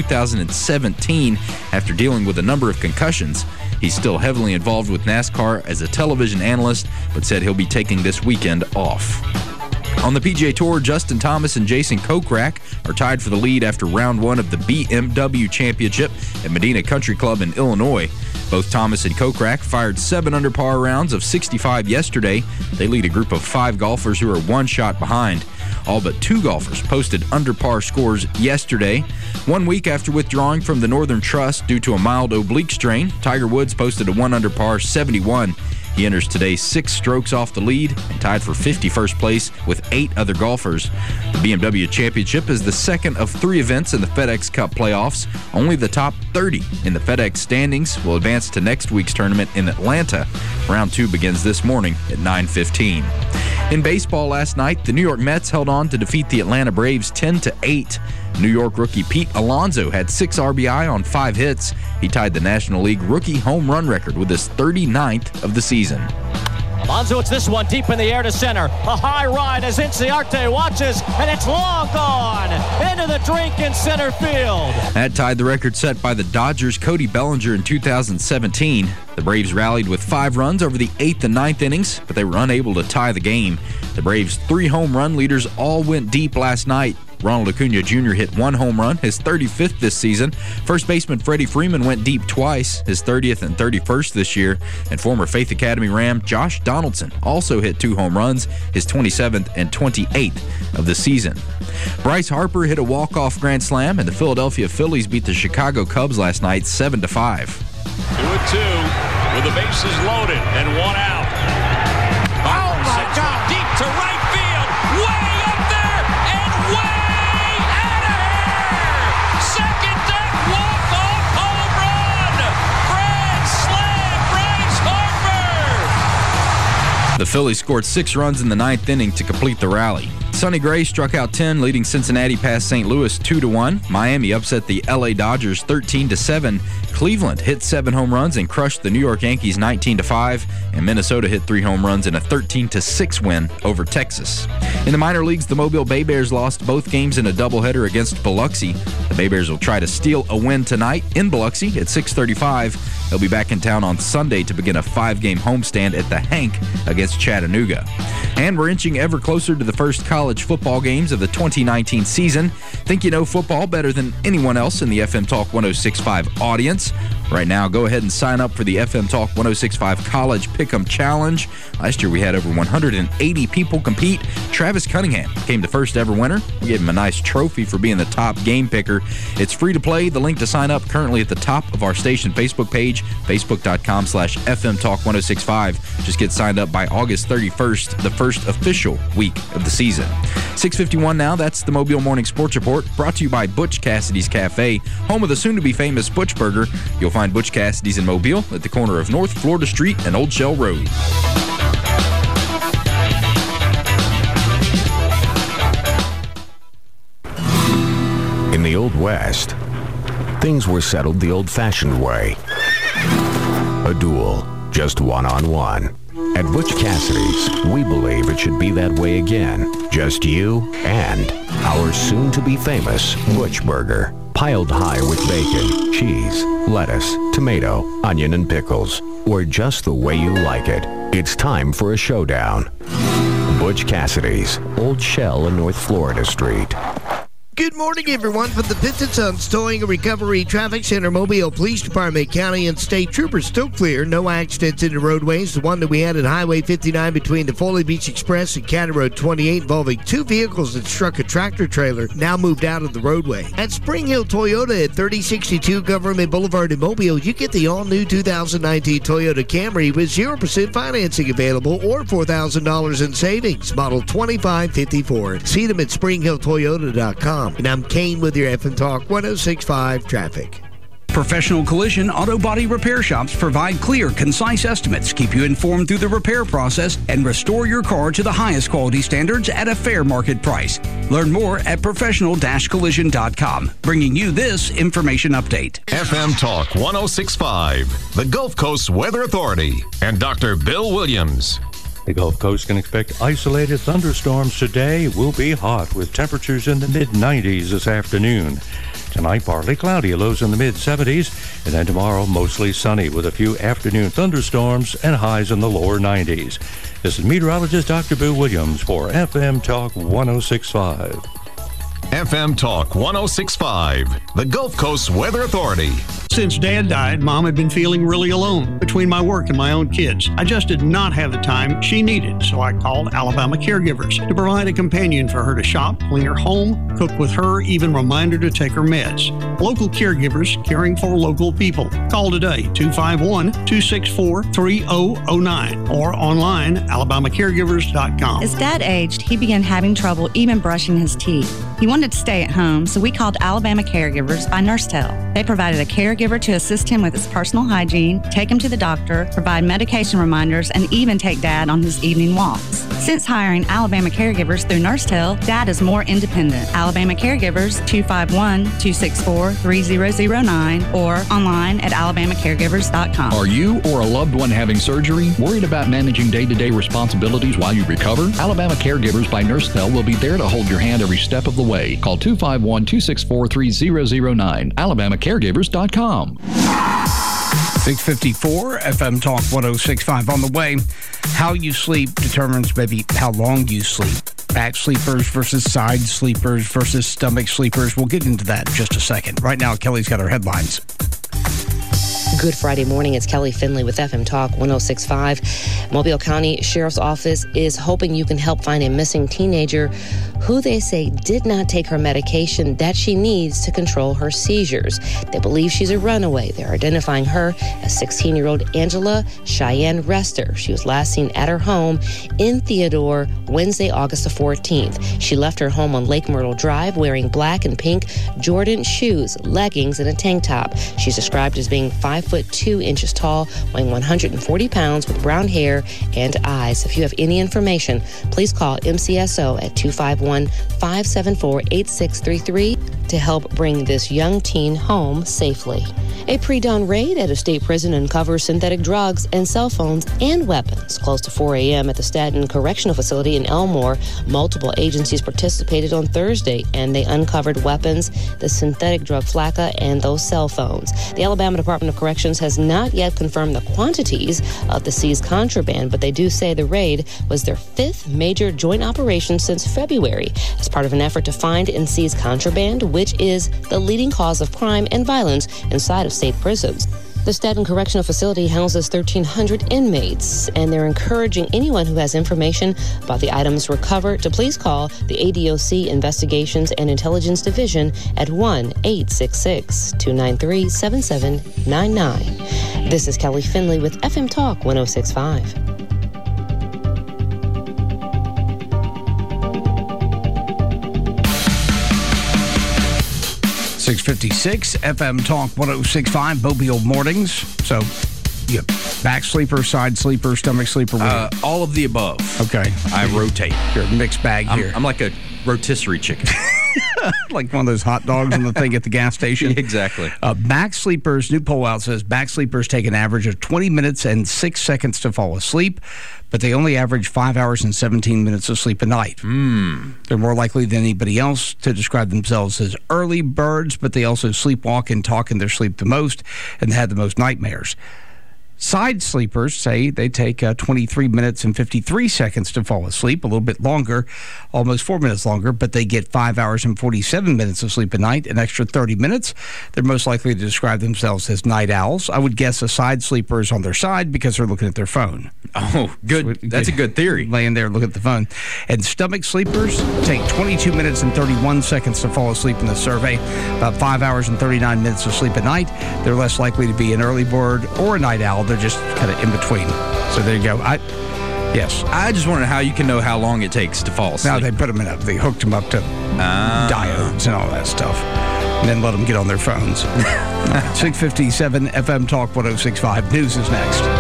2017 after dealing with a number of concussions. He's still heavily involved with NASCAR as a television analyst, but said he'll be taking this weekend off. On the PGA Tour, Justin Thomas and Jason Kokrak are tied for the lead after round 1 of the BMW Championship at Medina Country Club in Illinois. Both Thomas and Kokrak fired 7 under par rounds of 65 yesterday. They lead a group of 5 golfers who are 1 shot behind. All but 2 golfers posted under par scores yesterday. 1 week after withdrawing from the Northern Trust due to a mild oblique strain, Tiger Woods posted a 1 under par 71. He enters today 6 strokes off the lead and tied for 51st place with 8 other golfers. The BMW Championship is the second of 3 events in the FedEx Cup playoffs. Only the top 30 in the FedEx standings will advance to next week's tournament in Atlanta. Round 2 begins this morning at 9:15. In baseball last night, the New York Mets held on to defeat the Atlanta Braves 10-8. New York rookie Pete Alonso had 6 RBI on 5 hits. He tied the National League rookie home run record with his 39th of the season. Alonso, it's this one deep in the air to center. A high ride as Inciarte watches, and it's long gone into the drink in center field. That tied the record set by the Dodgers' Cody Bellinger in 2017. The Braves rallied with 5 runs over the 8th and 9th innings, but they were unable to tie the game. The Braves' 3 home run leaders all went deep last night. Ronald Acuna Jr. hit 1 home run, his 35th this season. First baseman Freddie Freeman went deep twice, his 30th and 31st this year. And former Faith Academy Ram Josh Donaldson also hit 2 home runs, his 27th and 28th of the season. Bryce Harper hit a walk-off grand slam, and the Philadelphia Phillies beat the Chicago Cubs last night 7-5. 2-2 with the bases loaded and 1 out. Oh my God! Deep to right field, way up there and way out of here. Second deck walk-off home run. Grand slam, Bryce Harper. The Phillies scored 6 runs in the 9th inning to complete the rally. Sonny Gray struck out 10, leading Cincinnati past St. Louis 2-1. Miami upset the LA Dodgers 13-7. Cleveland hit 7 home runs and crushed the New York Yankees 19-5. And Minnesota hit 3 home runs in a 13-6 win over Texas. In the minor leagues, the Mobile Bay Bears lost both games in a doubleheader against Biloxi. The Bay Bears will try to steal a win tonight in Biloxi at 6:35. They'll be back in town on Sunday to begin a 5-game homestand at the Hank against Chattanooga. And we're inching ever closer to the first college football games of the 2019 season. Think you know football better than anyone else in the FM Talk 106.5 audience. Right now, go ahead and sign up for the FM Talk 106.5 College Pick'em Challenge. Last year, we had over 180 people compete. Travis Cunningham became the first ever winner. We gave him a nice trophy for being the top game picker. It's free to play. The link to sign up currently at the top of our station Facebook page, facebook.com/FM Talk 106.5. Just get signed up by August 31st, the first official week of the season. 6:51 now. That's the Mobile Morning Sports Report, brought to you by Butch Cassidy's Cafe, home of the soon-to-be-famous Butch Burger. You'll find Butch Cassidy's in Mobile at the corner of North Florida Street and Old Shell Road. In the Old West, things were settled the old-fashioned way. A duel, just one-on-one. At Butch Cassidy's, we believe it should be that way again. Just you and our soon-to-be-famous Butch Burger. Piled high with bacon, cheese, lettuce, tomato, onion, and pickles. Or just the way you like it. It's time for a showdown. Butch Cassidy's, Old Shell and North Florida Street. Good morning, everyone. From the Pitts & Sons Towing and Recovery Traffic Center, Mobile Police Department, County and State Troopers still clear. No accidents in the roadways. The one that we had at Highway 59 between the Foley Beach Express and County Road 28 involving 2 vehicles that struck a tractor trailer now moved out of the roadway. At Spring Hill Toyota at 3062 Government Boulevard in Mobile, you get the all-new 2019 Toyota Camry with 0% financing available or $4,000 in savings. Model 2554. See them at SpringHillToyota.com. And I'm Kane with your FM Talk 106.5 traffic. Professional Collision Auto Body Repair Shops provide clear, concise estimates, keep you informed through the repair process, and restore your car to the highest quality standards at a fair market price. Learn more at professional-collision.com. Bringing you this information update. FM Talk 106.5, the Gulf Coast Weather Authority, and Dr. Bill Williams. The Gulf Coast can expect isolated thunderstorms today. Will be hot with temperatures in the mid-90s this afternoon. Tonight, partly cloudy, lows in the mid-70s. And then tomorrow, mostly sunny with a few afternoon thunderstorms and highs in the lower 90s. This is meteorologist Dr. Bill Williams for FM Talk 106.5. FM Talk 106.5, the Gulf Coast Weather Authority. Since Dad died, Mom had been feeling really alone between my work and my own kids. I just did not have the time she needed, so I called Alabama Caregivers to provide a companion for her to shop, clean her home, cook with her, even remind her to take her meds. Local caregivers caring for local people. Call today, 251-264-3009 or online, alabamacaregivers.com. As Dad aged, he began having trouble even brushing his teeth. He wanted to stay at home, so we called Alabama Caregivers by NurseTel. They provided a caregiver to assist him with his personal hygiene, take him to the doctor, provide medication reminders, and even take Dad on his evening walks. Since hiring Alabama Caregivers through NurseTel, Dad is more independent. Alabama Caregivers, 251-264-3009 or online at alabamacaregivers.com. Are you or a loved one having surgery? Worried about managing day-to-day responsibilities while you recover? Alabama Caregivers by NurseTel will be there to hold your hand every step of the way. Call 251-264-3009, alabamacaregivers.com. 654 FM Talk 106.5 on the way. How you sleep determines maybe how long you sleep. back sleepers versus side sleepers versus stomach sleepers. We'll get into that in just a second. Right now, Kelly's got our headlines. Good Friday morning. It's Kelly Finley with FM Talk 106.5. Mobile County Sheriff's Office is hoping you can help find a missing teenager who they say did not take her medication that she needs to control her seizures. They believe she's a runaway. They're identifying her as 16-year-old Angela Cheyenne Rester. She was last seen at her home in Theodore Wednesday, August the 14th. She left her home on Lake Myrtle Drive wearing black and pink Jordan shoes, leggings, and a tank top. She's described as being 5'2" tall, weighing 140 pounds, with brown hair and eyes. If you have any information, please call MCSO at 251-574-8633 to help bring this young teen home safely. A pre-dawn raid at a state prison uncovers synthetic drugs and cell phones and weapons. Close to 4 a.m. at the Staten Correctional Facility in Elmore, multiple agencies participated on Thursday, and they uncovered weapons, the synthetic drug Flakka, and those cell phones. The Alabama Department of Corrections has not yet confirmed the quantities of the seized contraband, but they do say the raid was their 5th major joint operation since February as part of an effort to find and seize contraband, which is the leading cause of crime and violence inside of state prisons. The Staten Correctional Facility houses 1,300 inmates, and they're encouraging anyone who has information about the items recovered to please call the ADOC Investigations and Intelligence Division at 1-866-293-7799. This is Kelly Finley with FM Talk 106.5. 656 FM Talk 106.5 Mobile Mornings. So, yeah, back sleeper, side sleeper, stomach sleeper. All of the above. Okay. I rotate. You're a mixed bag here. I'm like a rotisserie chicken. Like one of those hot dogs on the thing at the gas station. Exactly. Back sleepers, new poll out says back sleepers take an average of 20 minutes and 6 seconds to fall asleep, but they only average 5 hours and 17 minutes of sleep a night. They're more likely than anybody else to describe themselves as early birds, but they also sleepwalk and talk in their sleep the most and have the most nightmares. Side sleepers say they take 23 minutes and 53 seconds to fall asleep, a little bit longer, almost 4 minutes longer, but they get 5 hours and 47 minutes of sleep a night, an extra 30 minutes. They're most likely to describe themselves as night owls. I would guess a side sleeper is on their side because they're looking at their phone. Oh, good. That's a good theory. Laying there looking at the phone. And stomach sleepers take 22 minutes and 31 seconds to fall asleep in the survey, about 5 hours and 39 minutes of sleep a night. They're less likely to be an early bird or a night owl. They're just kind of in between. So there you go. Yes. I just wondered how you can know how long it takes to fall asleep. Now they put them they hooked them up to diodes and all that stuff, and then let them get on their phones. 657 FM Talk 106.5 News is next.